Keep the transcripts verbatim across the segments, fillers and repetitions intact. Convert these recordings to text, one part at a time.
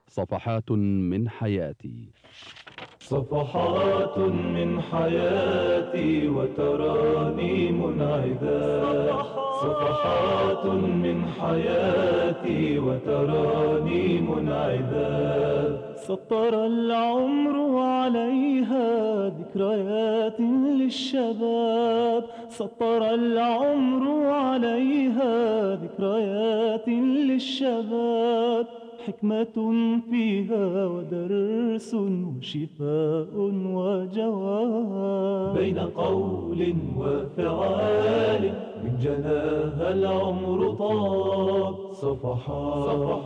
صفحات من حياتي. صفحات من حياتي وتراني منعدة. صفحات من حياتي وتراني منعدة. سطر العمر عليها ذكريات للشباب. سطر العمر عليها ذكريات للشباب. حكمة فيها ودرس وشفاء وجواب. بين قول وفعال من جناها العمر طاب. صفحات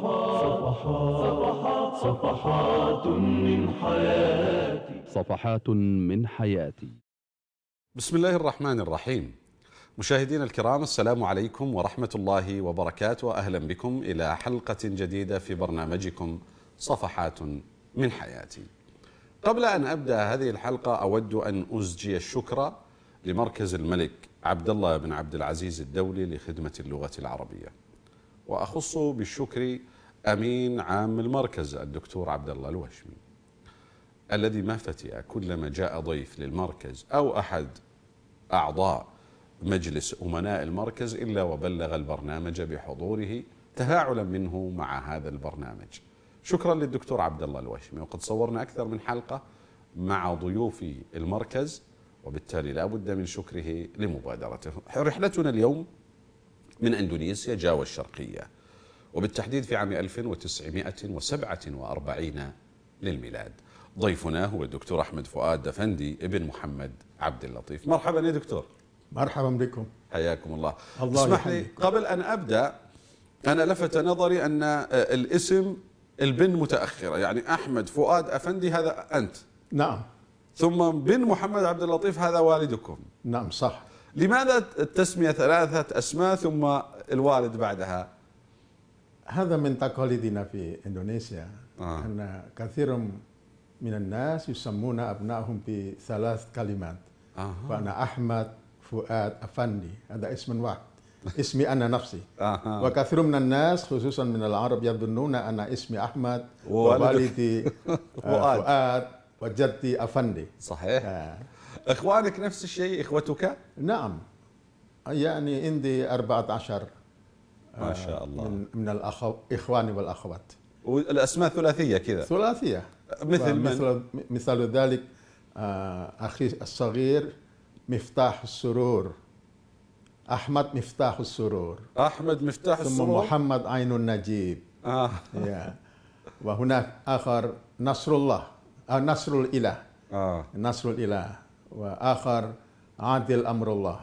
صفحات صفحات صفحات من حياتي. صفحات من حياتي. بسم الله الرحمن الرحيم. مشاهدينا الكرام، السلام عليكم ورحمة الله وبركاته. أهلا بكم إلى حلقة جديدة في برنامجكم صفحات من حياتي. قبل أن أبدأ هذه الحلقة أود أن أزجي الشكر لمركز الملك عبد الله بن عبد العزيز الدولي لخدمة اللغة العربية، وأخص بالشكر أمين عام المركز الدكتور عبد الله الوشمي، الذي ما فتئ كلما جاء ضيف للمركز أو أحد أعضاء مجلس أمناء المركز إلا وبلغ البرنامج بحضوره تفاعلا منه مع هذا البرنامج. شكرا للدكتور عبد الله الوشمي. وقد صورنا أكثر من حلقة مع ضيوف المركز، وبالتالي لا بد من شكره لمبادرته. رحلتنا اليوم من أندونيسيا جاوة الشرقية، وبالتحديد في عام ألف وتسعمائة وسبعة وأربعين للميلاد. ضيفنا هو الدكتور أحمد فؤاد أفندي ابن محمد عبد اللطيف. مرحبا يا دكتور. مرحبا بكم. حياكم الله. الله اسمح لي يحييك. قبل أن أبدأ، أنا لفت نظري أن الاسم البن متأخرة، يعني أحمد فؤاد أفندي هذا أنت، نعم، ثم بن محمد عبد اللطيف هذا والدكم. نعم صح. لماذا التسمية ثلاثة أسماء ثم الوالد بعدها؟ هذا من تقاليدنا في إندونيسيا. آه. أن كثير من الناس يسمون أبنائهم بثلاث كلمات. آه. فأنا أحمد فؤاد أفندي، هذا اسم واحد، اسمي أنا نفسي. آه. وكثير من الناس خصوصا من العرب يظنون أن اسمي أحمد ووالدي فؤاد. فؤاد وجدي أفندي. صحيح. آه. إخوانك نفس الشيء؟ إخوتك؟ نعم، يعني عندي أربعة عشر ما شاء الله من من الإخوان والأخوات. والأسماء ثلاثية كذا؟ ثلاثية. مثل من؟ مثل مثال ذلك أخي الصغير مفتاح السرور، أحمد مفتاح السرور، أحمد مفتاح ثم السرور، محمد عين النجيب. آه. وهناك آخر نصر الله أو نصر الإله. آه. نصر الإله. وآخر عادل أمر الله.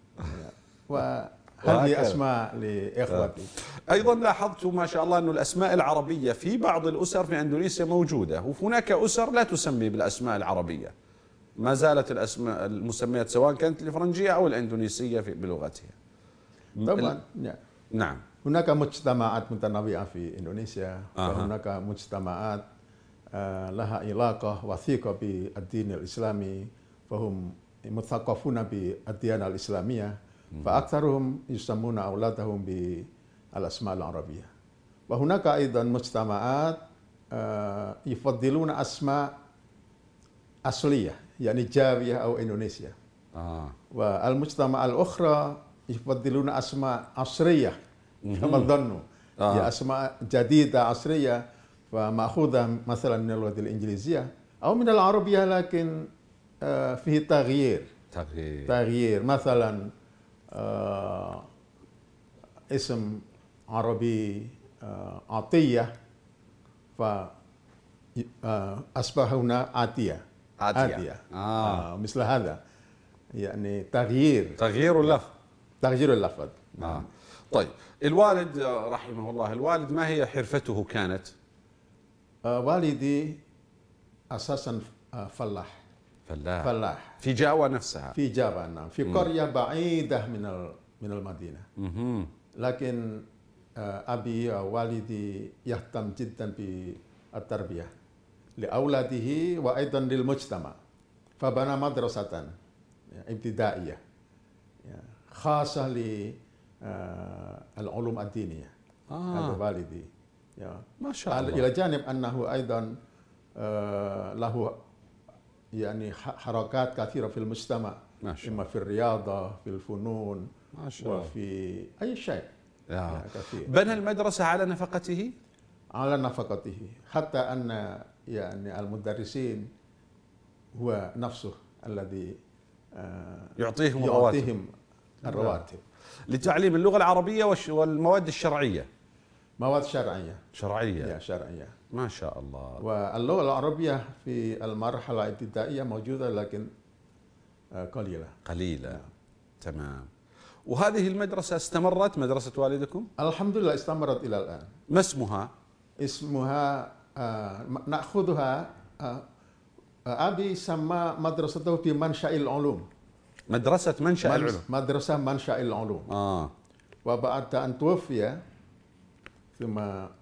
وهذه أسماء لإخوتي. أيضا لاحظت ما شاء الله أن الأسماء العربية في بعض الأسر في أندونيسيا موجودة، وهناك أسر لا تسمي بالأسماء العربية. ما زالت الأسماء المسميات سواء كانت الفرنجية أو الأندونيسية بلغتها. طبعا. نعم. هناك مجتمعات متنوعة في إندونيسيا. آه. وهناك مجتمعات لها علاقة وثيقة بالدين الإسلامي، فهم مثقفون بالديانة الإسلامية، فأكثرهم يسمون أولادهم بالأسماء العربية. وهناك أيضا مجتمعات يفضلون أسماء أصلية، يعني جاوية أو إندونيسيا. آه. والمجتمع الأخرى يفضلون أسماء عصرية كما ظنوا. آه. هي أسماء جديدة عصرية فمأخوذة مثلا من اللغة الإنجليزية أو من العربية، لكن فيه تغيير. تغيير. تغيير مثلا آه اسم عربي آه عطية فأصبح هنا عاتية. عاتية. آه. آه. آه مثل هذا، يعني تغيير تغيير اللفظ. تغيير اللفظ. آه. طيب الوالد رحمه الله، الوالد ما هي حرفته كانت؟ آه والدي أساسا فلاح. فلاح. فلاح في جاوة نفسها؟ في جاوة، نعم، في قرية بعيدة من من المدينة. مم. لكن أبي والدي يهتم جدا بالتربية لأولاده وأيضا للمجتمع، فبنى مدرسة ابتدائية خاصة للعلوم الدينية. آه. هذا والدي. ما شاء الله. إلى جانب أنه أيضا آه، له يعني حركات كثيرة في المجتمع، ما شاء إما في الرياضة، في الفنون، ما شاء الله. وفي أي شيء. يا. كثير. بنى المدرسة على نفقته؟ على نفقته، حتى أن يعني المدرسين هو نفسه الذي آه، يعطيهم يعطيهم الرواتب لتعليم اللغة العربية والش- والمواد الشرعية. مواد شرعية. شرعية. يا شرعية. ما شاء الله. واللغة العربية في المرحلة الابتدائية موجودة لكن آه، قليلة. قليلة. تمام. وهذه المدرسة استمرت، مدرسة والدكم؟ الحمد لله استمرت إلى الآن. ما اسمها؟ اسمها آه، نأخذها آه، أبي سمى مدرسته بمنشأ العلوم. مدرسة منشأ من- العلوم. مدرسة منشأ العلوم. آه. وبعد أن توفي ثم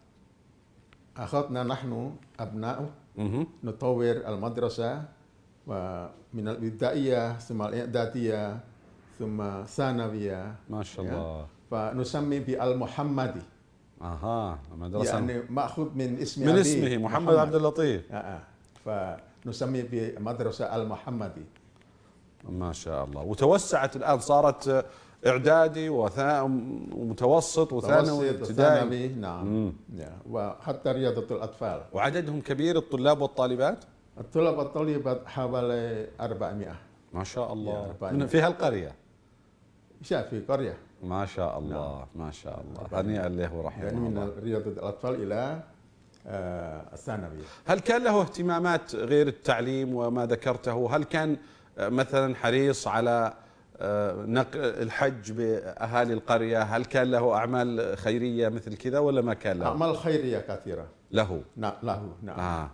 أخذنا نحن أبناؤه مه. نطور المدرسة، ومن الابتدائية ثم الإعدادية ثم ثانوية. ما شاء الله. فنسمي بالمحمدي. اها، مدرسة يعني مأخوذ من اسم من أبي اسمه محمد عبد اللطيف. آه آه. فنسمي بمدرسة المحمدي. ما شاء الله. وتوسعت الآن، صارت إعدادي وثا- ومتوسط وثانوي متوسط ابتدائي. وثانوي. نعم. يا. وحتى رياضة الأطفال. وعددهم كبير الطلاب والطالبات؟ الطلاب والطالبات حوالي أربعمائة. ما شاء الله. يا أربعمائة. من في هالقرية. شاء في قرية. ما شاء الله. ما شاء الله. هنيئا له ورحمه يعني من الله. رياضة الأطفال إلى آه، الثانوية. هل كان له اهتمامات غير التعليم وما ذكرته؟ هل كان آه، مثلا حريص على آه، نقل الحج بأهالي القرية؟ هل كان له أعمال خيرية مثل كذا ولا ما كان له؟ أعمال خيرية كثيرة. له. نعم له. نعم. آه.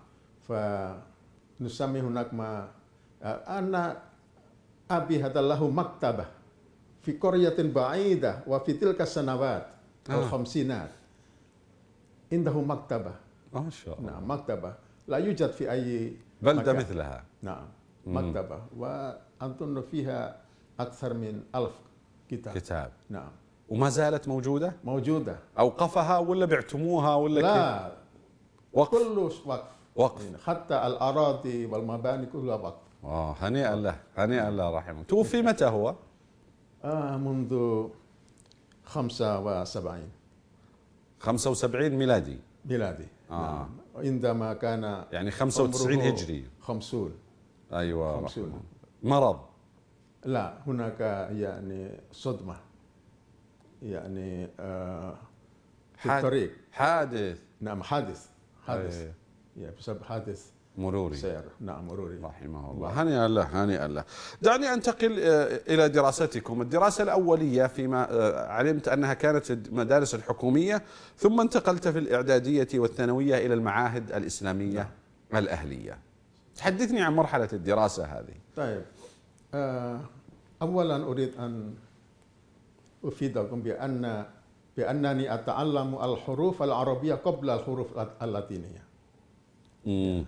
فنسمي هناك ما آه، أن أبي هذا له مكتبة في قرية بعيدة، وفي تلك السنوات آه. الخمسينات عنده مكتبة. ما شاء الله. نعم مكتبة لا يوجد في أي بلدة مكان. مثلها. نعم مكتبة، وأظن فيها أكثر من ألف كتاب. كتاب. نعم وما زالت موجودة؟ موجودة. أوقفها ولا بعتموها ولا كيف؟ لا وقف. كله وقف. وقف. يعني حتى الأراضي والمباني كلها وقف. آه، هنيئا له، هنيئا له رحمه. توفي متى هو؟ آه منذ خمسة وسبعين خمسة وسبعين ميلادي. ميلادي. آه. نعم. عندما كان يعني خمسة وتسعين عمره هجري. خمسون. أيوة. خمسون. رحمه. مرض. لا هناك يعني صدمة، يعني آه في حاد- الطريق. حادث. نعم حادث. حادث. أي. يعني بسبب حادث مروري. سير. نعم مروري. رحمه الله. هنيئا له، هنيئا له. دعني أنتقل آه، إلى دراستكم. الدراسة الأولية فيما آه، علمت أنها كانت المدارس الحكومية، ثم انتقلت في الإعدادية والثانوية إلى المعاهد الإسلامية الأهلية. تحدثني عن مرحلة الدراسة هذه. طيب آه أولا أريد أن أفيدكم بأن بأنني أتعلم الحروف العربية قبل الحروف اللاتينية. مم.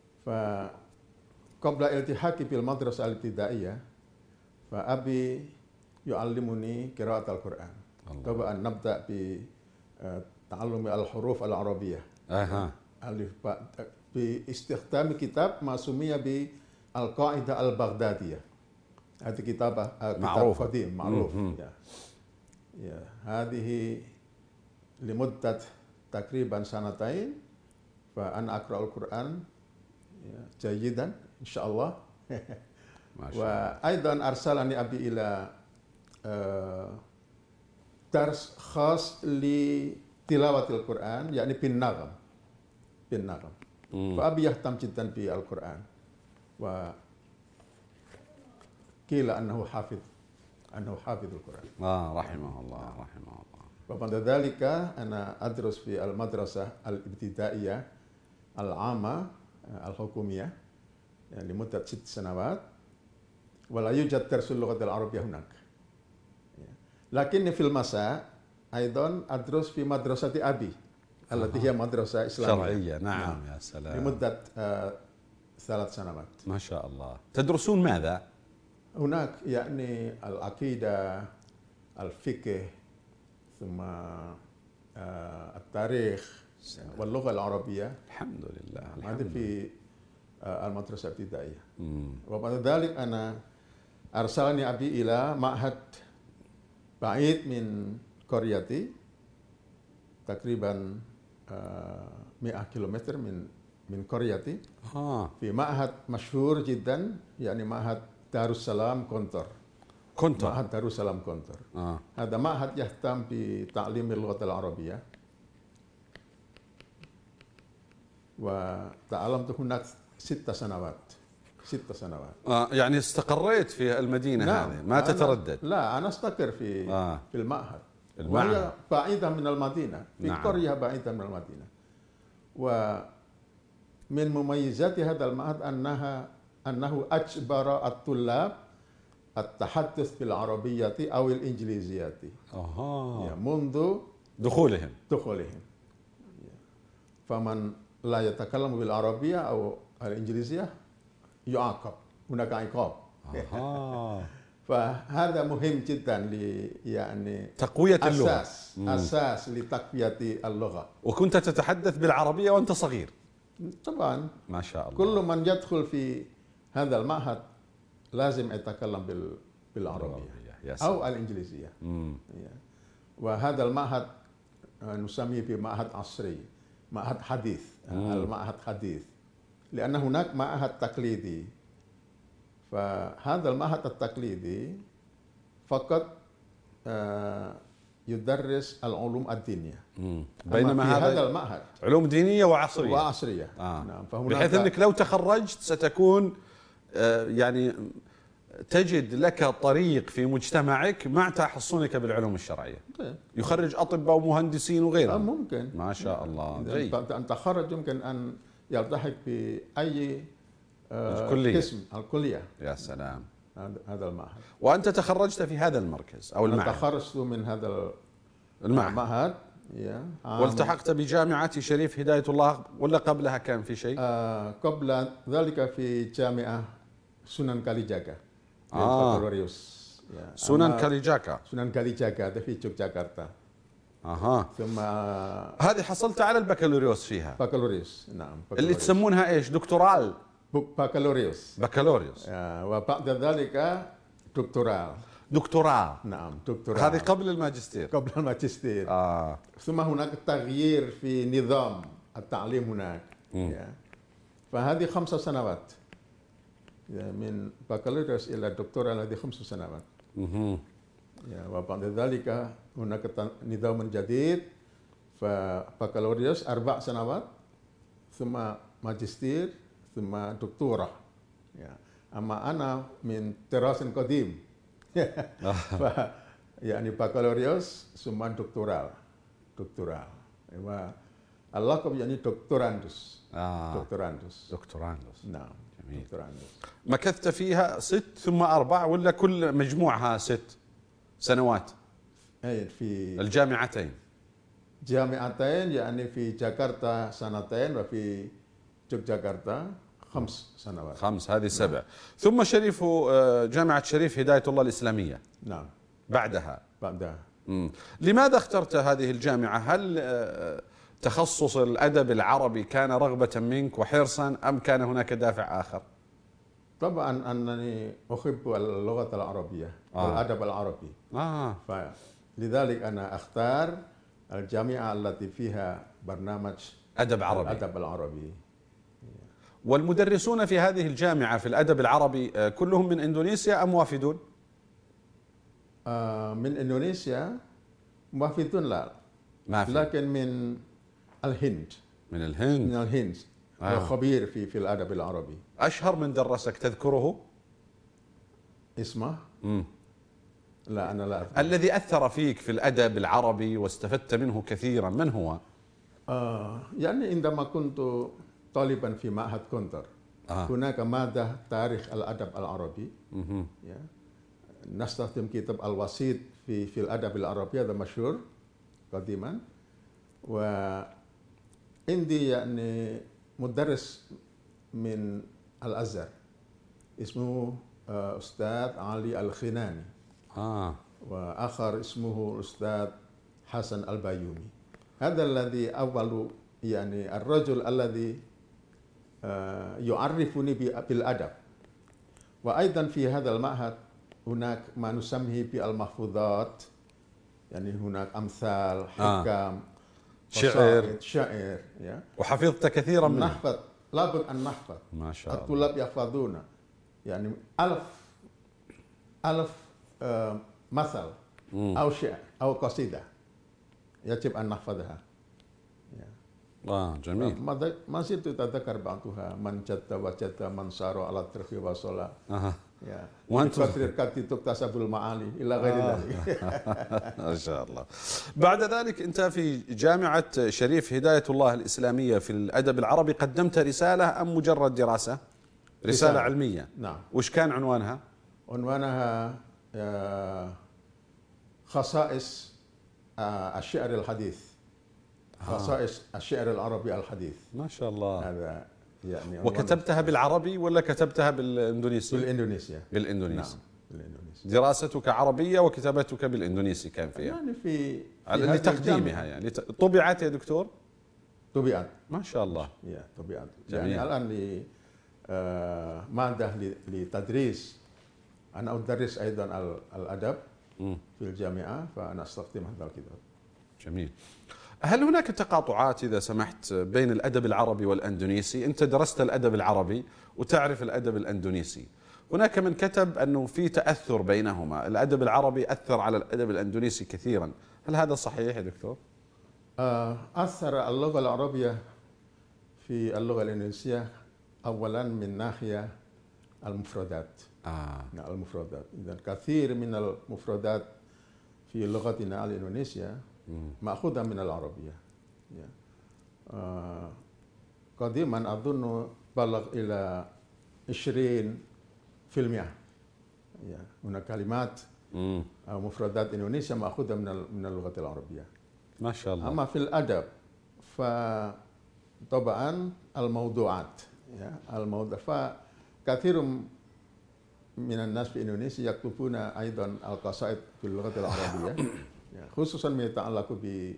فقبل التحاقي بالمدرسة الابتدائية فأبي يعلمني قراءة القرآن قبل أن نبدأ بتعلم الحروف العربية. أها. ألف باء باستخدام كتاب ما سمي بالقاعدة البغدادية. هذه كتاب كتاب معروفة. قديم معروف. مم. يا. يا. هذه لمدة تقريبا سنتين فأنا أقرأ القرآن جيدا إن شاء الله. ما شاء الله. وأيضا أرسلني أبي إلى آه، درس خاص لتلاوة القرآن يعني بالنغم بالنغم. مم. فأبي يهتم جدا بالقرآن، وقيل أنه حافظ أنه حافظ القرآن. آه، رحمه الله، رحمه الله. وبعد ذلك أنا أدرس في المدرسة الابتدائية العامة الحكومية يعني لمدة ست سنوات، ولا يوجد درس اللغة العربية هناك. لكن في المساء أيضا أدرس في مدرسة أبي التي هي مدرسة إسلامية شرعية. نعم. يا سلام. لمدة آه، ثلاث سنوات. ما شاء الله. تدرسون ماذا؟ هناك يعني العقيدة، الفقه، ثم آه، التاريخ، واللغة العربية. الحمد لله. هذا في آه، المدرسة الابتدائية. مم. وبعد ذلك أنا أرسلني أبي إلى معهد بعيد من قريتي تقريبا آه، مئة كيلومتر من من قريتي، آه. في معهد مشهور جدا، يعني معهد دار السلام كونتر. كنت معهد دار السلام كونتر. آه. هذا معهد يهتم بتعليم اللغة العربية، وتعلمت هناك ست سنوات ست سنوات. آه. يعني استقريت في المدينة نعم. هذه، ما أنا- تتردد. لا، أنا أستقر في آه. في المعهد. المعهد. وهي بعيدة من المدينة، في نعم. قرية بعيدة من المدينة. ومن مميزات هذا المعهد أنها أنه أجبر الطلاب التحدث بالعربية أو الإنجليزية أها. منذ دخولهم. دخولهم. فمن لا يتكلم بالعربية أو الإنجليزية يعاقب، هناك عقاب. أها. فهذا مهم جدا ل يعني تقوية اللغة. أساس أساس لتقوية اللغة. وكنت تتحدث بالعربية وأنت صغير. طبعا ما شاء الله. كل من يدخل في هذا المعهد لازم يتكلم بال- بالعربية يا سلام. أو الإنجليزية. مم. وهذا المعهد آه، نسميه بمعهد عصري، معهد حديث. مم. المعهد حديث لأن هناك معهد تقليدي. فهذا المعهد التقليدي فقط آه، يدرس العلوم الدينية. مم. أما بينما في هذا هذا المعهد علوم دينية وعصرية. وعصرية. آه. نعم. فهناك بحيث أنك لو تخرجت ستكون آه، يعني تجد لك طريق في مجتمعك مع تحصنك بالعلوم الشرعية. يخرج أطباء ومهندسين آه، وغيرهم. ممكن. ما شاء الله. إذا جيد. أنت أن تخرج يمكن أن يلتحق بأي آه، الكلية. قسم الكلية. يا سلام. هذا- هذا المعهد. وأنت تخرجت في هذا المركز أو أنا المعهد. تخرجت من هذا المعهد. المعهد يا، عام- والتحقت بجامعة شريف هداية الله ولا قبلها كان في شيء؟ آه، قبل ذلك في جامعة سنن كاليجاكا. آه. بكالوريوس. يا. سنن أما كاليجاكا. سنن كاليجاكا ده في يوغياكرتا. أها. ثم هذه حصلت على البكالوريوس فيها. بكالوريوس. نعم. اللي بكالوريوس. تسمونها إيش؟ دكتورال. بك- بكالوريوس. بكالوريوس. يا، وبعد ذلك دكتوراه. دكتوراه. نعم، دكتوراه. هذه قبل الماجستير. قبل الماجستير. آه. ثم هناك تغيير في نظام التعليم هناك. يا. فهذه خمس سنوات، يا، من بكالوريوس إلى دكتوراه هذه خمس سنوات. مهم. يا، وبعد ذلك هناك ت- نظام جديد، فبكالوريوس أربع سنوات ثم ماجستير ثم دكتوراه. يا. أما أنا من تراث قديم. ف يعني بكالوريوس ثم دكتوراه. دكتوراه. واللقب يعني دكتوراندوس. آه. دكتوراندوس. دكتوراندوس. نعم. جميل. دكتوراندوس. مكثت فيها ست ثم أربع ولا كل مجموعها ست سنوات؟ أي في الجامعتين. جامعتين، يعني في جاكرتا سنتين وفي يوغياكرتا خمس سنوات. خمس، هذه سبع. ثم شريف آه، جامعة شريف هداية الله الإسلامية نعم. بعدها. بعدها مم. لماذا اخترت هذه الجامعة؟ هل آه، تخصص الأدب العربي كان رغبة منك وحرصا أم كان هناك دافع آخر؟ طبعا أنني أحب اللغة العربية آه. والأدب العربي. آه. فلذلك أنا أختار الجامعة التي فيها برنامج أدب عربي. الأدب العربي. والمدرسون في هذه الجامعة في الأدب العربي آه، كلهم من إندونيسيا أم وافدون؟ آه، من إندونيسيا موافدون لا، ما في. لكن من الهند. من من الهند. الهند. آه. هو خبير في في الأدب العربي. أشهر من درسك تذكره؟ اسمه؟ مم. لا، أنا لا أذكر. الذي أثر فيك في الأدب العربي واستفدت منه كثيرا من هو؟ آه، يعني عندما كنت طالبا في معهد كونتر آه. هناك مادة تاريخ الأدب العربي. مهم. يا. نستخدم كتاب الوسيط في في الأدب العربي، هذا مشهور قديما. وعندي يعني مدرس من الأزهر اسمه آه، أستاذ علي الخناني، آه. وآخر اسمه الأستاذ حسن البيومي. هذا الذي أول يعني الرجل الذي آه، يعرفني بالأدب. وأيضا في هذا المعهد هناك ما نسميه بالمحفوظات، يعني هناك أمثال، حكم، آه. شعر شعر شعر يا. وحفظت كثيرا منه. نحفظ، لابد أن نحفظ. ما شاء الله. الطلاب يحفظون يعني ألف ألف آه، مثل أو شعر أو قصيدة يجب أن نحفظها. آه جميل. ما ما زلت أتذكر بعضها، من جد وجد من سار على الترف وصلى. أها. يا وأنتم بقدر القدر تكتسب المعالي إلى غير آه. ذلك. ما شاء الله. بعد ذلك أنت في جامعة شريف هداية الله الإسلامية في الأدب العربي قدمت رسالة أم مجرد دراسة؟ رسالة, رسالة علمية. نعم. وش كان عنوانها؟ عنوانها آه، خصائص آه، الشعر الحديث، خصائص الشعر العربي الحديث. ما شاء الله. هذا يعني وكتبتها بالعربي ولا كتبتها بالاندونيسي؟ بالاندونيسيا. بالاندونيسي. نعم بالاندونيسي. دراستك عربية وكتابتك بالاندونيسي كان فيها. يعني في, في لتقديمها يعني طبعت يا دكتور؟ طبعت. ما شاء الله. يا طبعت. جميل. يعني الآن لي آه مادة لتدريس، أنا أدرس أيضا الأدب في الجامعة، فأنا أستخدم هذا الكتاب. جميل. هل هناك تقاطعات إذا سمحت بين الأدب العربي والأندونيسي؟ أنت درست الأدب العربي وتعرف الأدب الأندونيسي. هناك من كتب أنه في تأثر بينهما، الأدب العربي أثر على الأدب الأندونيسي كثيرا، هل هذا صحيح يا دكتور؟ أثر اللغة العربية في اللغة الإندونيسية أولا من ناحية المفردات. آه. المفردات، إذا كثير من المفردات في لغتنا الإندونيسية مأخوذة من العربية. آه قديما أظن بلغ إلى عشرين في المئة. هناك كلمات أو مفردات إندونيسيا مأخوذة من من اللغة العربية. ما شاء الله. أما في الأدب فطبعا الموضوعات، الموضوع فكثير من الناس في إندونيسيا يكتبون أيضا القصائد في اللغة العربية، خصوصا ما يتعلق ب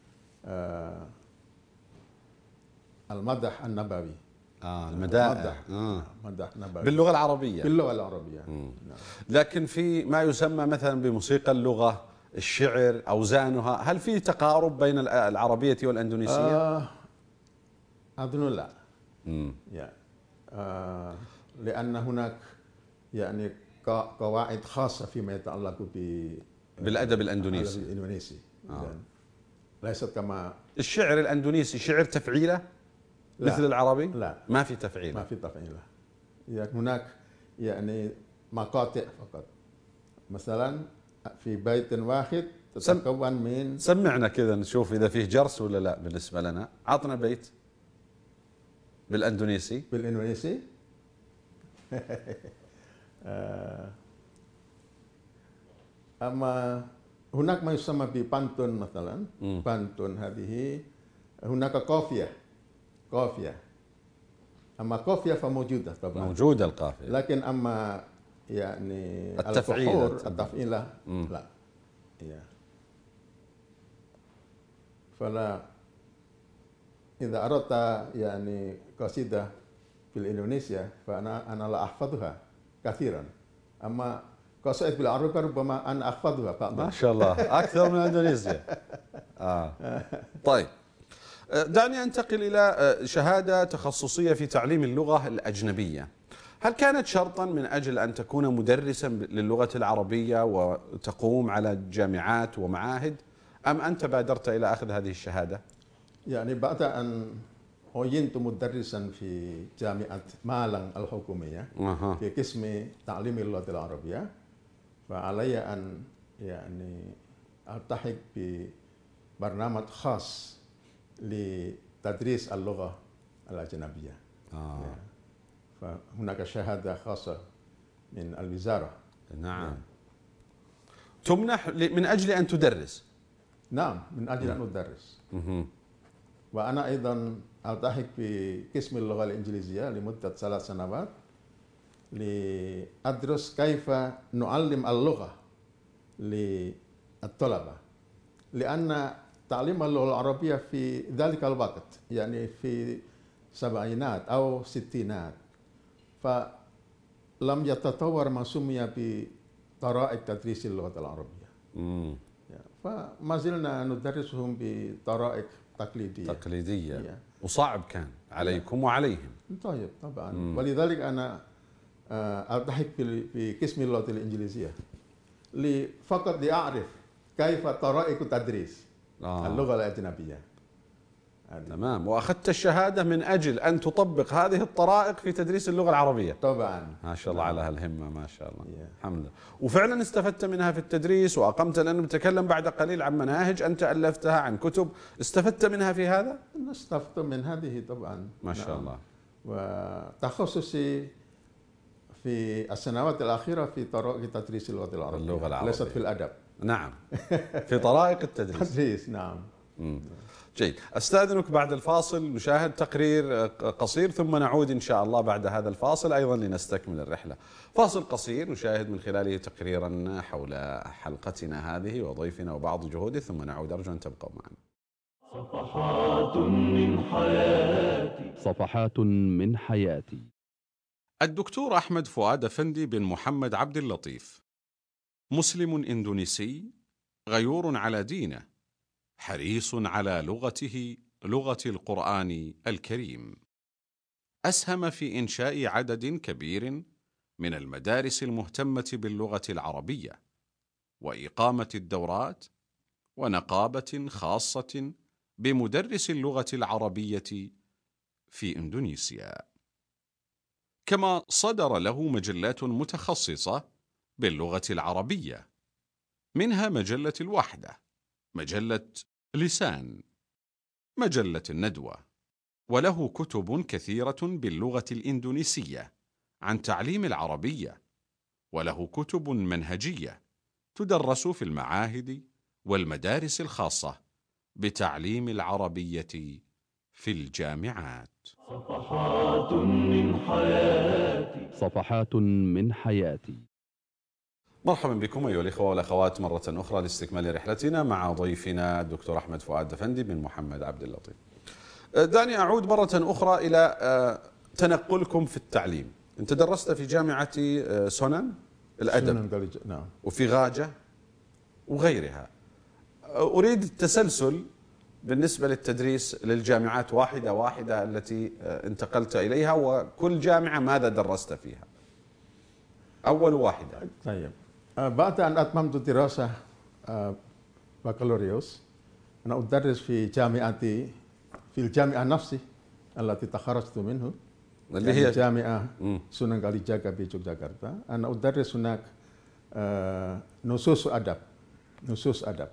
المدح النبوي. آه المدائح. آه. مدح نبوي باللغة العربية. باللغة العربية. نعم. لكن في ما يسمى مثلا بموسيقى اللغة، الشعر، أوزانها، هل في تقارب بين العربية والأندونيسية؟ آه أظن لا. مم. يعني آه لأن هناك يعني قواعد خاصة فيما يتعلق ب بالأدب الأندونيسي. الإندونيسي. آه. ليست كما الشعر الأندونيسي شعر تفعيلة لا. مثل العربي؟ لا، ما في تفعيلة. ما في تفعيلة. يعني هناك يعني مقاطع فقط، مثلا في بيت واحد تتكون من. سمعنا كذا نشوف إذا فيه جرس ولا لا بالنسبة لنا. عطنا بيت بالأندونيسي. بالإندونيسي أما هناك ما يسمى ببانتون مثلا. م. بانتون هذه هناك قافية قافية أما قافية فموجودة طبعا، موجودة القافية، لكن أما يعني التفعيل التفعيلة لا. yeah. فلا إذا أردت يعني قصيدة في الإندونيسيا فأنا أنا لا أحفظها كثيرا، أما قصائد بالعربية ربما أنا أحفظها بعضها. ما شاء الله أكثر من إندونيسيا. آه. طيب دعني أنتقل إلى شهادة تخصصية في تعليم اللغة الأجنبية. هل كانت شرطا من أجل أن تكون مدرسا للغة العربية وتقوم على جامعات ومعاهد، أم أنت بادرت إلى أخذ هذه الشهادة؟ يعني بعد أن عينت مدرسا في جامعة مالان الحكومية أه. في قسم تعليم اللغة العربية، فعلي أن يعني ألتحق ببرنامج خاص لتدريس اللغة الأجنبية. آه. فهناك شهادة خاصة من الوزارة. نعم. يعني. تمنح من أجل أن تدرس؟ نعم، من أجل أن أدرس. مه. وأنا أيضا ألتحق بقسم اللغة الإنجليزية لمدة ثلاث سنوات لأدرس كيف نعلم اللغة للطلبة، لأن تعليم اللغة العربية في ذلك الوقت، يعني في السبعينات أو الستينات، فلم يتطور ما سمي بطرائق تدريس اللغة العربية. مم. فما زلنا ندرسهم بطرائق تقليدية تقليدية yeah. وصعب كان عليكم وعليهم. طيب طبعا. مم. ولذلك أنا ألتحق في قسم اللغة الإنجليزية فقط لأعرف كيف طرائق تدريس آه. اللغة الأجنبية. تمام. وأخذت الشهادة من أجل أن تطبق هذه الطرائق في تدريس اللغة العربية. طبعا. ما شاء الله نعم. على هالهمة، ما شاء الله. yeah. الحمد لله. وفعلا استفدت منها في التدريس وأقمت، لأنه بتكلم بعد قليل عن مناهج أنت ألفتها، عن كتب، استفدت منها في هذا؟ استفدت من هذه طبعا. ما شاء نعم. الله. وتخصصي في السنوات الأخيرة في طرائق تدريس اللغة العربية. اللغة العربية ليست في الأدب. نعم. في طرائق التدريس. تدريس نعم. مم. جيد. أستاذنك بعد الفاصل نشاهد تقرير قصير، ثم نعود إن شاء الله بعد هذا الفاصل أيضا لنستكمل الرحلة. فاصل قصير نشاهد من خلاله تقريرا حول حلقتنا هذه وضيفنا وبعض جهوده، ثم نعود. أرجو أن تبقوا معنا. صفحات من حياتي. صفحات من حياتي. الدكتور أحمد فؤاد أفندي بن محمد عبد اللطيف مسلم إندونيسي غيور على دينه، حريص على لغته، لغة القرآن الكريم. أسهم في إنشاء عدد كبير من المدارس المهتمة باللغة العربية، وإقامة الدورات، ونقابة خاصة بمدرس اللغة العربية في إندونيسيا. كما صدر له مجلات متخصصة باللغة العربية، منها مجلة الوحدة، مجلة لسان، مجلة الندوة. وله كتب كثيرة باللغة الإندونيسية عن تعليم العربية، وله كتب منهجية تدرس في المعاهد والمدارس الخاصة بتعليم العربية في الجامعات. صفحات من حياتي. صفحات من حياتي. مرحبا بكم أيها الإخوة والأخوات مرة أخرى لاستكمال رحلتنا مع ضيفنا الدكتور أحمد فؤاد أفندي بن محمد عبد اللطيف. دعني أعود مرة أخرى إلى تنقلكم في التعليم. أنت درست في جامعة سونان الأدب، نعم، وفي غاجة وغيرها. أريد التسلسل بالنسبة للتدريس للجامعات واحدة واحدة التي انتقلت إليها، وكل جامعة ماذا درست فيها؟ أول واحدة. طيب، بعد أن أتممت دراسة بكالوريوس أنا أدرس في جامعتي، في الجامعة نفسي التي تخرجت منه، اللي هي جامعة سونان كاليجاغا بيوجوكارتا. أنا أدرس هناك نصوص أدب، نصوص أدب،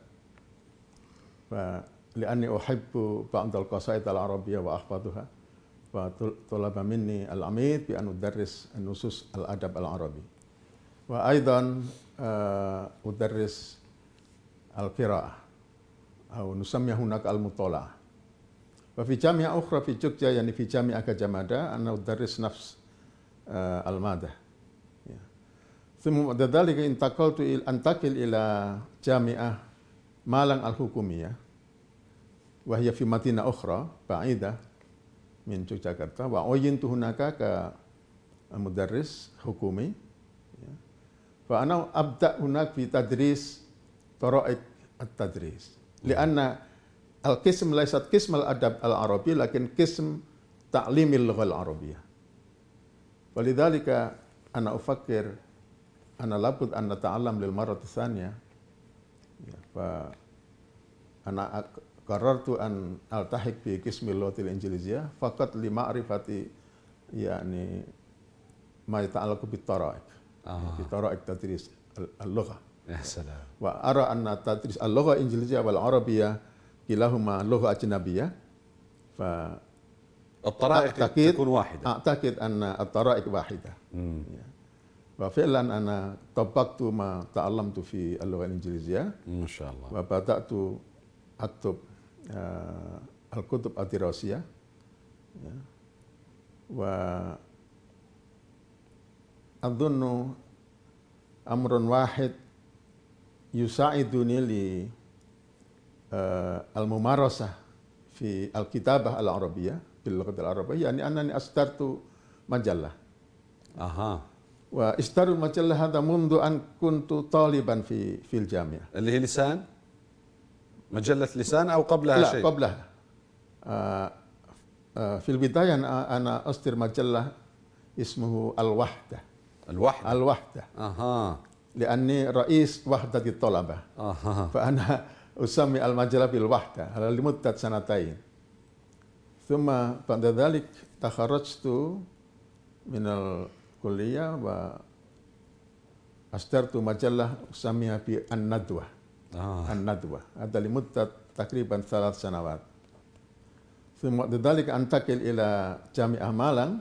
لأني أحب بعض القصائد العربية وأحفظها، فطلب مني العميد بأن أدرس نصوص الأدب العربي. وأيضا أدرس القراءة أو نسمي هناك المطالعة. وفي جامعة أخرى في جوجيا، يعني في جامعة كجامادا، أنا أدرس نفس المادة. ثم بعد ذلك انتقلت أنتقل إلى جامعة مالان الحكومية، وهي في مدينة أخرى بعيدة من يوجياكارتا، وعينت هناك كمدرس حكومي. فأنا أبدأ هناك في تدريس طرائق التدريس، لأن القسم ليست قسم الأدب العربي لكن قسم تعليم اللغة العربية. ولذلك أنا أفكر أنا لابد أن نتعلم للمرة الثانية. فأنا قررت أن ألتحق بقسم اللغة الإنجليزية فقط لمعرفة يعني ما يتعلق بالطرائق، آه. بطرائق تدريس اللغة. يا سلام. وأرى أن تدريس اللغة الإنجليزية والعربية كلاهما لغة أجنبية، الطرائق تكون واحدة. أعتقد أن الطرائق واحدة. مم. وفعلا أنا طبقت ما تعلمت في اللغة الإنجليزية ما شاء الله، وبدأت أكتب الكتب الدراسية، وأظن أمر واحد يساعدني آه، الممارسة في الكتابة العربية باللغة العربية، يعني أنني أصدرت مجلة. أها. وإصدار المجلة هذا منذ أن كنت طالبا في في الجامعة. اللي هي لسان؟ مجلة لسان أو قبلها لا شيء؟ قبلها. آه، آه، في البداية أنا أنا أصدر مجلة اسمه الوحدة. الوحدة. الوحدة. أها. لأني رئيس وحدة الطلبة. أها. فأنا أسمي المجلة بالوحدة لمدة سنتين. ثم بعد ذلك تخرجت من الكلية وأصدرت مجلة أسميها بالندوة. آه. الندوة هذا لمدة تقريبا ثلاث سنوات. ثم بعد ذلك أنتقل إلى جامعة مالان،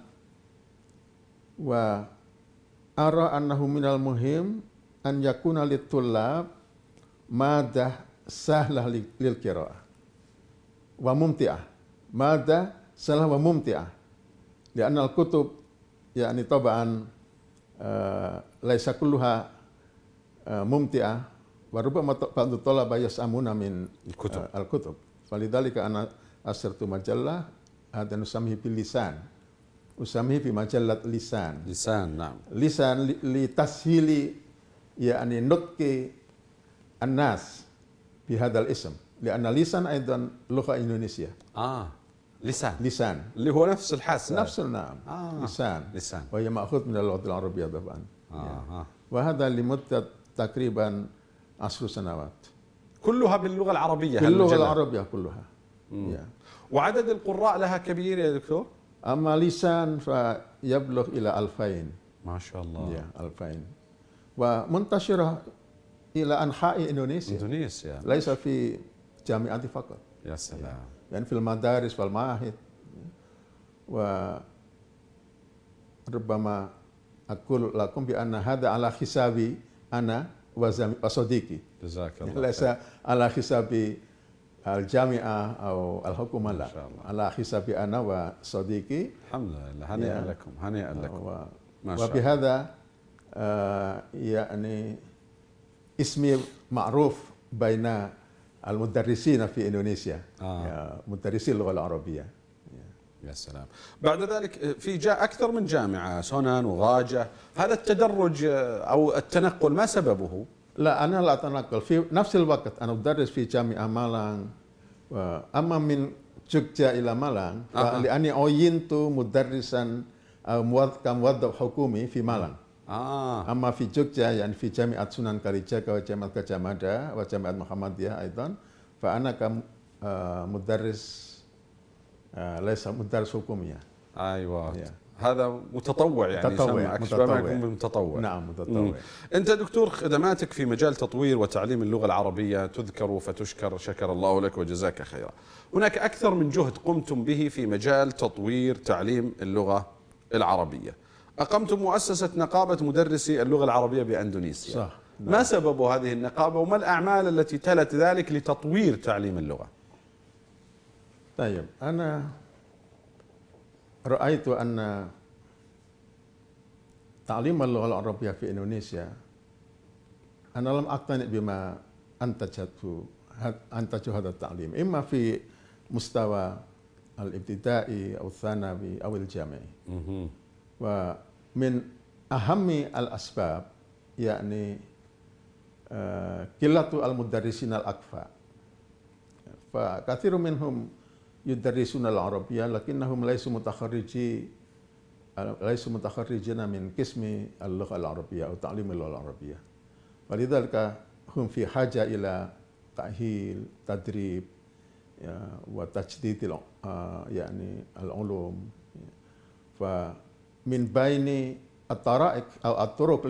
وأرى أنه من المهم أن يكون للطلاب مادة سهلة للقراءة وممتعة. مادة سهلة وممتعة، لأن الكتب يعني طبعا آه ليس كلها آه ممتعة، وربما بعض الطلبة يسأمون من الكتب. آه الكتب. فلذلك أنا أصدرت مجلة هذا نسميه باللسان، أسميه بمجلة لسان. لسان، نعم. لسان لتسهيل يعني نطق الناس بهذا الاسم، لأن لسان أيضا لغة إندونيسيا. آه لسان. لسان اللي هو نفس الحاسة. نفس النعم. آه. لسان. لسان. وهي مأخوذ من اللغة العربية طبعا. آه. آه. وهذا لمدة تقريبا عشر سنوات. كلها باللغة العربية؟ باللغة العربية كلها. yeah. وعدد القراء لها كبير يا دكتور؟ أما لسان فيبلغ إلى ألفين. ما شاء الله. yeah, ألفين. ومنتشرة إلى أنحاء إندونيسيا. إندونيسيا. ليس في جامعات فقط. يا سلام. يعني في المدارس والمعاهد. وربما أقول لكم بأن هذا على حسابي أنا وصديقي. جزاك الله. ليس على حساب الجامعة أو الحكومة، لا، على حسابي أنا وصديقي. الحمد لله. هنيئا لكم، هنيئا لكم. و... ما شاء وبهذا آه يعني اسمي معروف بين المدرسين في إندونيسيا. آه. مدرسي اللغة العربية. يا سلام. بعد ذلك في جاء أكثر من جامعة، سونان وغاجة. هذا التدرج أو التنقل ما سببه؟ لا، أنا لا أتنقل. في نفس الوقت أنا أدرس في جامعة مالان. أما من جوججا إلى مالان آه. لأني عينت مدرسا كموظف حكومي في مالان. آه. أما في جوججا يعني في جامعة سونان كاليجاغا وجامعة Gadjah Mada وجامعة محمدية أيضا، فأنا كمدرس ليس مدرس حكومي. أيوة. yeah. هذا متطوع يعني. متطوع. متطوع. متطوع. نعم متطوع. مم. أنت دكتور خدماتك في مجال تطوير وتعليم اللغة العربية تذكر فتشكر، شكر الله لك وجزاك خيرا. هناك أكثر من جهد قمتم به في مجال تطوير تعليم اللغة العربية. أقمتم مؤسسة نقابة مدرسي اللغة العربية بأندونيسيا. صح. نعم. ما سبب هذه النقابة وما الأعمال التي تلت ذلك لتطوير تعليم اللغة؟ طيب، أنا رأيت أن تعليم اللغة العربية في إندونيسيا أنا لم أقتنع بما أنتجته أنتج هذا التعليم، إما في مستوى الابتدائي أو الثانوي أو الجامعي. ومن أهم الأسباب يعني قلة المدرسين الأكفاء. فكثير منهم يدرسون العربية لكنهم ليسوا متخرجي ليسوا متخرجين من قسم اللغة العربية أو تعليم اللغة العربية، ولذلك هم في حاجة إلى تأهيل، تدريب، وتجديد يعني العلوم. فمن بين الطرائق أو الطرق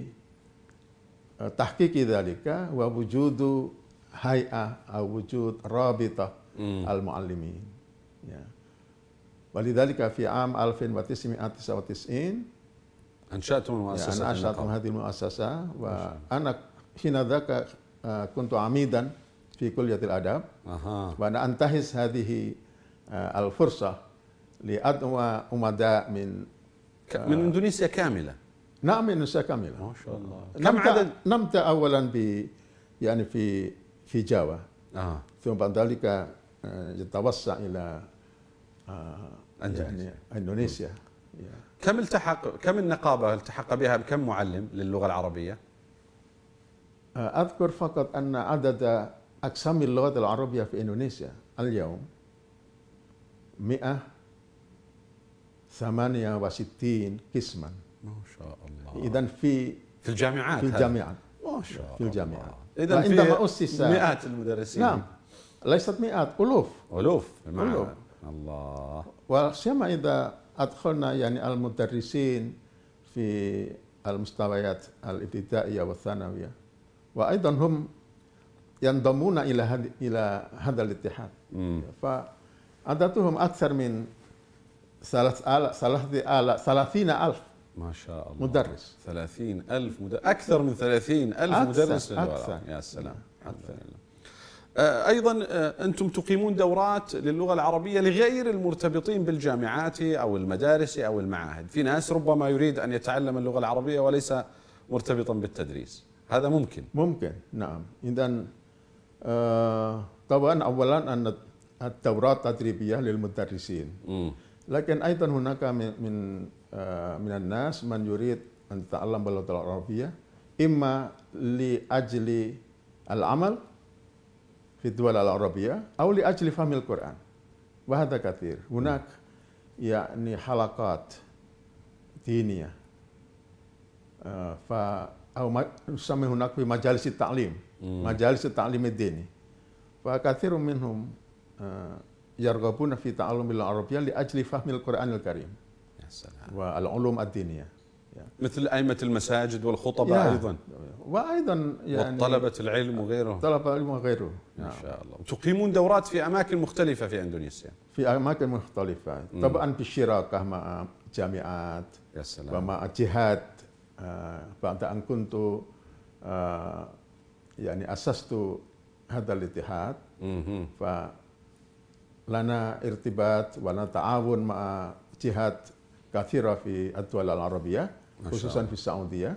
لتحقيق ذلك هو وجود هيئة أو وجود رابطة المعلمين. ولذلك في عام ألف وتسعمائة وتسعة وتسعين أنشأتم المؤسسة. أنا أنشأتم هذه المؤسسة، وأنا حينذاك كنت عميدا في كلية الآداب. أها. وأنا أنتهز هذه الفرصة لأدعو أمداء من من إندونيسيا كاملة. نعم، من إندونيسيا كاملة. ما شاء الله. كم عدد؟ نمت أولا ب يعني في في جاوا. آه. ثم بعد ذلك آه، يتوسع إلى آه، يعني إندونيسيا. كم التحق كم النقابة التحق بها بكم معلم للغة العربية؟ آه، أذكر فقط أن عدد أقسام اللغة العربية في إندونيسيا اليوم مئة وثمانية وستين قسما. ما شاء الله. إذن في في الجامعات في الجامعات ما شاء الله. في الجامعات. إذا عندما أسس مئات المدرسين. نعم، ليست مئات، ألوف. ألوف. ألوف. الله. وسيما إذا أدخلنا يعني المدرسين في المستويات الابتدائية والثانوية، وأيضا هم ينضمون إلى هذا إلى هذا الاتحاد. مم. فعددهم أكثر من ثلاث آلاف ثلاثين ألف ما شاء الله. مدرس. ثلاثين ألف مدرس، أكثر من ثلاثين ألف أكثر مدرس للغة أكثر. العربية. يا سلام. أكثر. آه، أيضا آه، أنتم تقيمون دورات للغة العربية لغير المرتبطين بالجامعات أو المدارس أو المعاهد. في ناس ربما يريد أن يتعلم اللغة العربية وليس مرتبطا بالتدريس، هذا ممكن. ممكن نعم. إذن آه طبعا أولا أن الدورات تدريبية للمدرسين، مم. لكن أيضا هناك من من, آه من الناس من يريد أن يتعلم اللغة العربية إما لأجل العمل في الدول العربية أو لأجل فهم القرآن، وهذا كثير. هناك يعني حلقات دينية آه ف أو ما يسمى هناك في مجالس التعليم، مجالس التعليم الديني، فكثير منهم آه يرغبون في تعلم اللغة العربية لأجل فهم القرآن الكريم. يا سلام. والعلوم الدينية، مثل أئمة المساجد والخطباء أيضا، وأيضا يعني وطلبة العلم وغيرهم. طلبة العلم وغيره. ما نعم. شاء الله. تقيمون دورات في أماكن مختلفة في إندونيسيا. في أماكن مختلفة طبعا بالشراكة مع جامعات يا سلام. ومع جهات. آه بعد أن كنت آه يعني أسست هذا الاتحاد، مم. فلنا ارتباط ولنا تعاون مع جهات كثيرة في الدول العربية خصوصا في السعودية.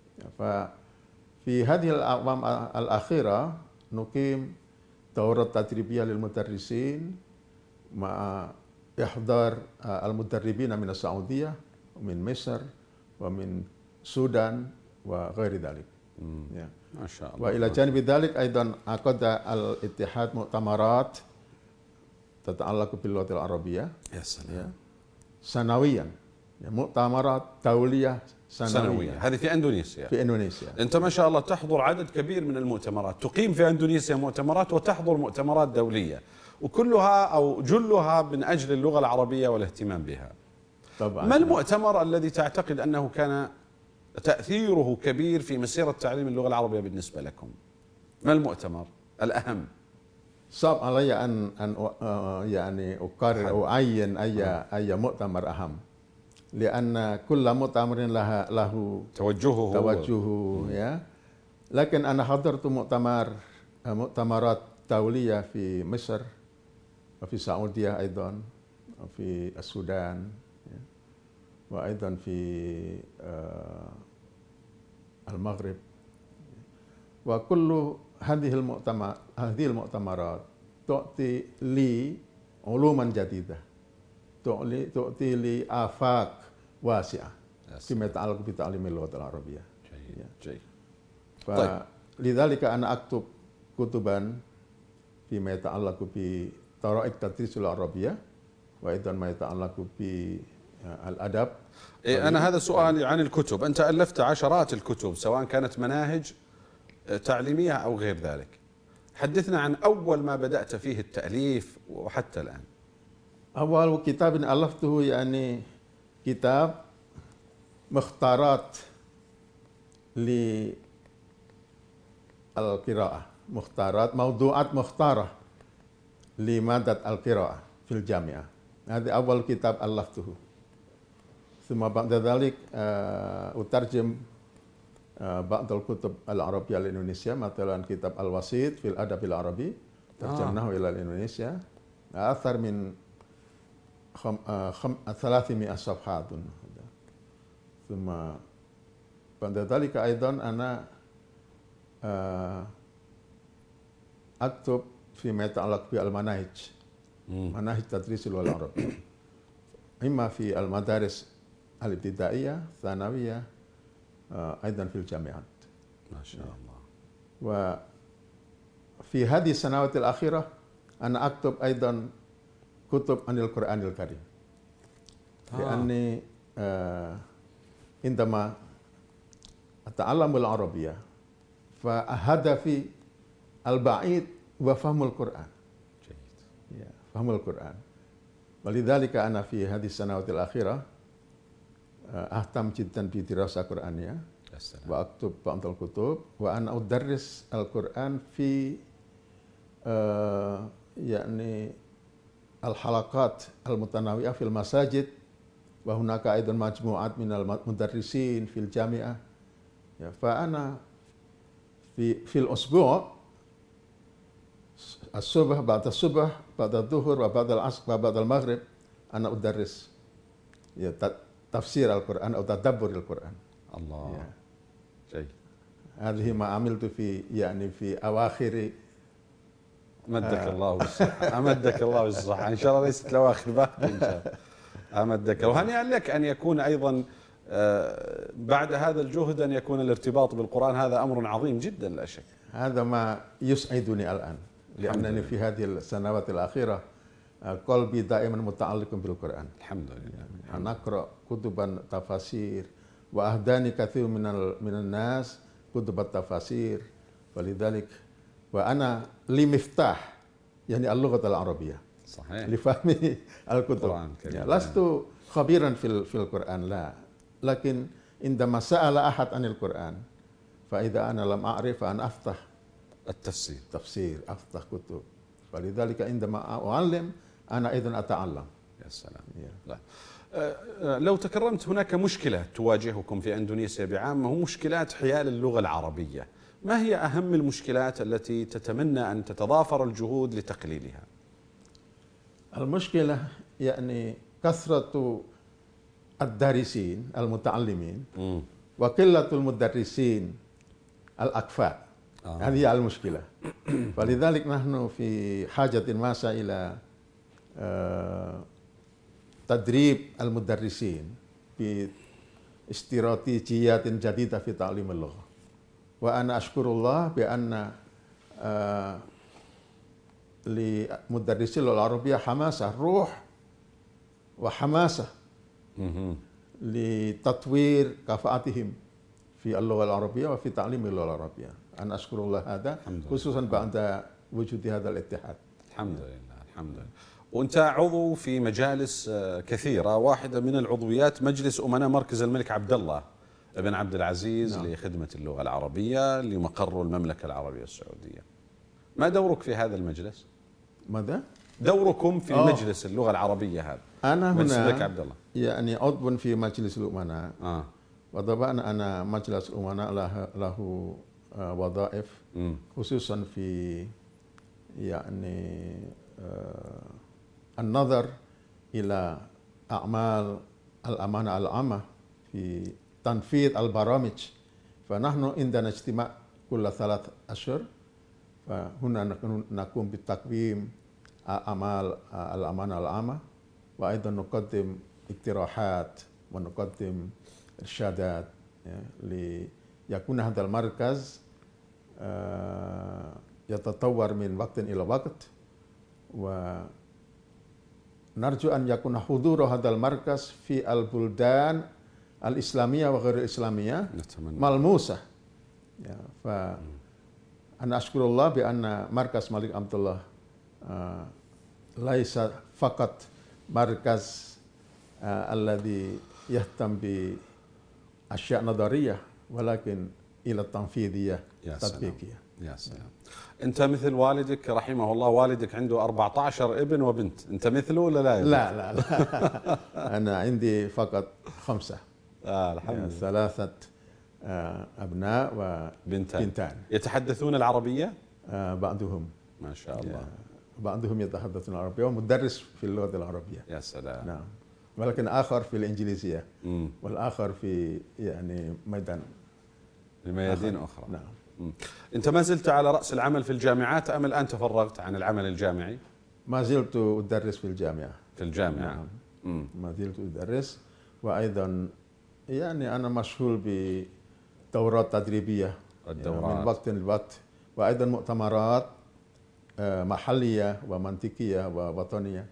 ففي هذه الأعوام الأخيرة نقيم دورات تدريبية للمدرسين مع إحضار المدربين من السعودية ومن مصر ومن السودان وغير ذلك. يا. ما شاء الله. وإلى جانب ذلك أيضا عقد الاتحاد مؤتمرات تتعلق باللغة العربية. يا سلام. سنويا، مؤتمرات دولية سنوية, سنوية. هذه في اندونيسيا. في اندونيسيا. انت ما شاء الله تحضر عدد كبير من المؤتمرات، تقيم في اندونيسيا مؤتمرات وتحضر مؤتمرات دولية، وكلها او جلها من اجل اللغة العربية والاهتمام بها. طبعا. ما المؤتمر الذي تعتقد انه كان تأثيره كبير في مسيرة تعليم اللغة العربية بالنسبة لكم؟ ما المؤتمر الأهم؟ صعب علي أن أن يعني أقرر أو أعين أي أي مؤتمر أهم، لأن كل مؤتمر له له توجهه توجهه يا. لكن أنا حضرت مؤتمر مؤتمرات دولية في مصر وفي السعودية أيضا وفي السودان وأيضا في المغرب، وكل هذه المؤتمر هذه المؤتمرات تعطي لي علوما جديدة، تعطي تعطي لي آفاق واسعة فيما يتعلق بتعليم اللغة العربية. جيد جيد. فلذلك أنا أكتب كتبا فيما يتعلق بطرائق تدريس العربية وأيضا ما يتعلق بالأدب. إيه أنا هذا سؤالي عن الكتب. أنت ألفت عشرات الكتب سواء كانت مناهج تعليمية أو غير ذلك. حدثنا عن أول ما بدأت فيه التأليف وحتى الآن. أول كتاب ألفته يعني كتاب مختارات للقراءة، مختارات موضوعات مختارة لمادة القراءة في الجامعة. هذا أول كتاب ألفته. ثم بعد ذلك أترجم بعض الكتب العربية لإندونيسيا، مثلا كتاب الوسيط في الأدب العربي ترجمناه إلى الإندونيسيا أكثر من خم... خم... ثلاثمائة صفحة. ثم بعد ذلك أيضا أنا أكتب فيما يتعلق بالمناهج مناهج تدريس اللغة العربية، إما في المدارس الابتدائية الثانوية أيضا في الجامعات. ما شاء الله. وفي هذه السنوات الأخيرة أنا أكتب أيضا كتب عن القرآن الكريم، لأني آه عندما أتعلم العربية فهدفي البعيد هو فهم القرآن. جيد. فهم القرآن، ولذلك أنا في هذه السنوات الأخيرة أهتم جدا بدراسة قرآنية وأكتب بعض الكتب، وأنا أدرس القرآن في آه يعني الحلقات المتنوعة في المساجد، وهناك أيضا مجموعات من المدرسين في الجامعة. فأنا في في الأسبوع الصبح بعد الصبح بعد الظهر وبعد العصر وبعد المغرب أنا أدرس تفسير القرآن أو تدبر القرآن. الله. جيد. هذه ما عملت في يعني في أواخر. أمدك آه. الله بالصحة. أمدك الله بالصحة إن شاء الله، ليست الأواخر باقي إن شاء الله. أمدك. وهنيئا لك أن يكون أيضا بعد هذا الجهد أن يكون الارتباط بالقرآن، هذا أمر عظيم جدا لا شك. هذا ما يسعدني الآن، لأنني في هذه السنوات الأخيرة قلبي دائما متعلق بالقرآن. الحمد لله. أنا أقرأ كتبا تفاسير، وأهداني كثير من من الناس كتب التفاسير، ولذلك وأنا لي مفتاح يعني اللغة العربية. صحيح. لفهم الكتب. لست خبيرا في في القرآن لا، لكن عندما سأل أحد عن القرآن فإذا أنا لم أعرف أن أفتح التفسير تفسير أفتح كتب، فلذلك عندما أعلم أنا أيضا أتعلم. يا سلام. لا. لو تكرمت، هناك مشكلة تواجهكم في أندونيسيا بعامة، هو مشكلات حيال اللغة العربية. ما هي أهم المشكلات التي تتمنى أن تتضافر الجهود لتقليلها؟ المشكلة يعني كثرة الدارسين المتعلمين م. وقلة المدرسين الأكفاء. آه. هذه المشكلة. فلذلك نحن في حاجة ماسة إلى آه تدريب المدرسين باستراتيجيات جديدة في تعليم اللغة. وأنا أشكر الله بأن آه لمدرسي اللغة العربية حماسة، روح وحماسة لتطوير كفاءتهم في اللغة العربية وفي تعليم اللغة العربية. أنا أشكر الله هذا، خصوصا بعد وجود هذا الاتحاد. الحمد لله. الحمد لله. وأنت عضو في مجالس كثيرة، واحدة من العضويات مجلس أمناء مركز الملك عبد الله بن عبد العزيز نعم. لخدمة اللغة العربية لمقر المملكة العربية السعودية. ما دورك في هذا المجلس؟ ماذا؟ دوركم في أوه. مجلس اللغة العربية هذا. أنا هنا عبد الله. يعني عضو في مجلس الأمناء. آه. وطبعا أنا مجلس الأمناء له, له وظائف خصوصا في يعني آه النظر إلى أعمال الأمانة العامة في تنفيذ البرامج. فنحن عندنا اجتماع كل ثلاث أشهر، فهنا نقوم بتقويم أعمال الأمانة العامة، وأيضا نقدم اقتراحات ونقدم إرشادات ليكون هذا المركز يتطور من وقت إلى وقت، ونرجو أن يكون حضور هذا المركز في البلدان الإسلامية وغير الإسلامية ملموسة. فأنا أشكر الله بأن مركز ملك عبد الله ليس فقط مركز الذي يهتم بأشياء نظرية، ولكن إلى التنفيذية التطبيقية. يا سلام. أنت مثل والدك رحمه الله، والدك عنده أربعة عشر ابن وبنت، أنت مثله ولا لا؟ لا لا لا. أنا عندي فقط خمسة. آه الحمد لله. ثلاثة أبناء وبنتان. بنتان. يتحدثون العربية؟ آه بعضهم. ما شاء الله. بعضهم يتحدثون العربية ومدرس في اللغة العربية. يا سلام. نعم. ولكن آخر في الإنجليزية، مم. والآخر في يعني ميدان الميادين أخرى. نعم. مم. أنت ما زلت على رأس العمل في الجامعات أم الآن تفرغت عن العمل الجامعي؟ ما زلت أدرس في الجامعة. في الجامعة. نعم. مم. ما زلت أدرس، وأيضا يعني أنا مشغول بدورات تدريبية الدورات. من وقت لوقت، وأيضا مؤتمرات محلية ومنطقية ووطنية،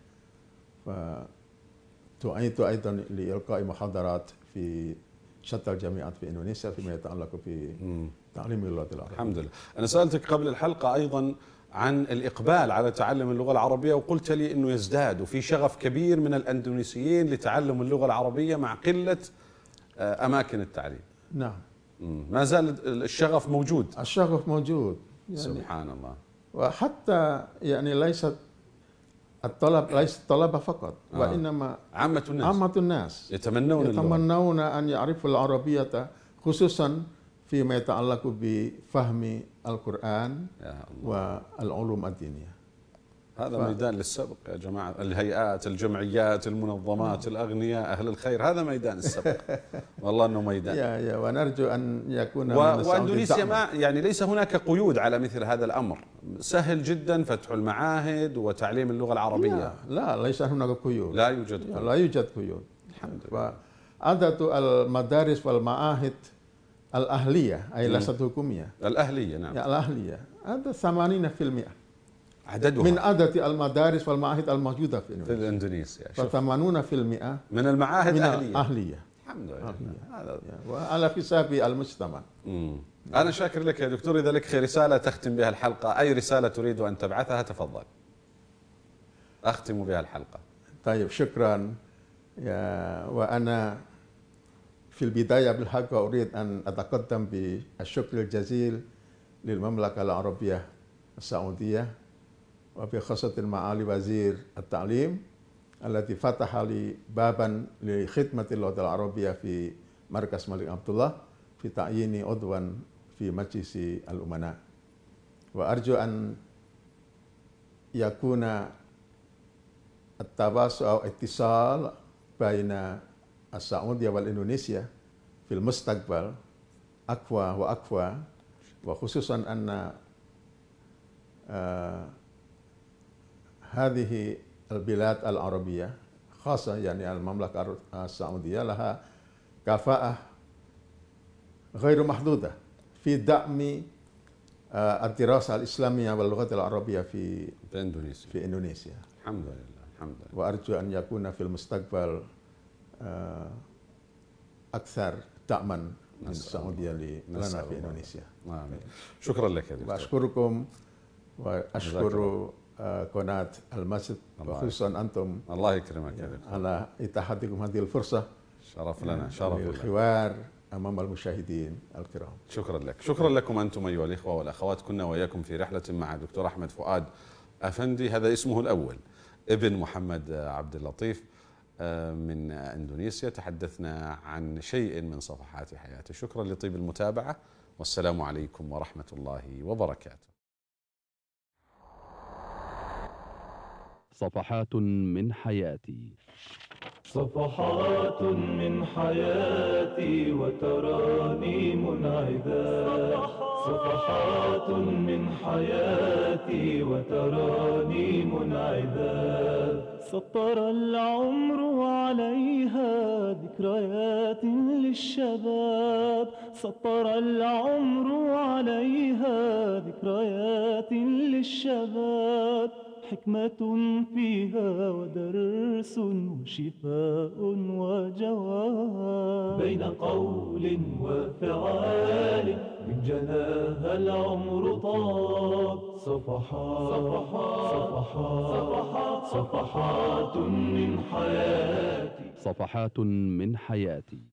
فتعيت أيضا لإلقاء محاضرات في شتى الجامعات في إندونيسيا فيما يتعلق بتعليم اللغة العربية. الحمد لله. أنا سألتك قبل الحلقة أيضا عن الإقبال على تعلم اللغة العربية، وقلت لي أنه يزداد وفي شغف كبير من الأندونيسيين لتعلم اللغة العربية مع قلة أماكن التعليم. نعم. ما زال الشغف موجود. الشغف موجود يعني سبحان الله. وحتى يعني ليست الطلب ليس الطلبة فقط، آه. وإنما عامة الناس عامة الناس يتمنون يتمنون أن يعرفوا العربية، خصوصا فيما يتعلق بفهم القرآن والعلوم الدينية. هذا ف... ميدان للسبق يا جماعة، الهيئات، الجمعيات، المنظمات، الأغنياء، أهل الخير، هذا ميدان السبق. والله أنه ميدان. يا يا ونرجو أن يكون و... وأندونيسيا ما يعني ليس هناك قيود على مثل هذا الأمر، سهل جدا فتح المعاهد وتعليم اللغة العربية. لا, لا ليس هناك قيود. لا يوجد قيود. لا يوجد قيود. الحمد لله. وعدد المدارس والمعاهد الأهلية أي ليست حكومية. الأهلية نعم. الأهلية هذا ثمانين بالمئة عددها من عدد المدارس والمعاهد الموجودة في إندونيسيا. في إندونيسيا. فثمانون بالمئة من المعاهد من أهلية. أهلية. الحمد لله. هذا وعلى حساب المجتمع. مم. أنا شاكر لك يا دكتور. إذا لك رسالة تختم بها الحلقة، أي رسالة تريد أن تبعثها تفضل. أختم بها الحلقة. طيب شكرا. يا وأنا في البداية بالحق أريد أن أتقدم بالشكر الجزيل للمملكة العربية السعودية، وبخاصة معالي وزير التعليم الذي فتح لي بابا لخدمة اللغة العربية في مركز الملك عبد الله في تعييني عضوا في مجلس الأمناء. وأرجو أن يكون التواصل أو اتصال بين السعودية والإندونيسيا في المستقبل أقوى وأقوى، وخصوصا أن آه هذه البلاد العربية خاصة يعني المملكة السعودية لها كفاءة غير محدودة في دعم آه الدراسة الإسلامية واللغة العربية في في إندونيسيا. في إندونيسيا. الحمد لله. الحمد لله. وأرجو أن يكون في المستقبل أكثر دعما من السعودية لنا في إندونيسيا. آمين. شكرا لك يا دكتور. وأشكركم وأشكر قناة المسجد وخصوصا أنتم. الله يكرمك يا دكتور. على إتاحتكم هذه الفرصة. شرف لنا. شرف لنا. الحوار أمام المشاهدين الكرام. شكرا لك. شكرا لكم أنتم أيها الإخوة والأخوات. كنا وإياكم في رحلة مع دكتور أحمد فؤاد أفندي، هذا اسمه الأول، ابن محمد عبد اللطيف من إندونيسيا. تحدثنا عن شيء من صفحات حياته. شكرا لطيب المتابعة، والسلام عليكم ورحمة الله وبركاته. صفحات من حياتي. صفحات من حياتي وترانيم عذاب. صفحات من حياتي وترانيم عذاب. سطر العمر عليها ذكريات للشباب. سطر العمر عليها ذكريات للشباب. حكمة فيها ودرس وشفاء وجواب. بين قول وفعال من جناها العمر طاب. صفحات صفحات صفحات صفحات من حياتي. صفحات من حياتي.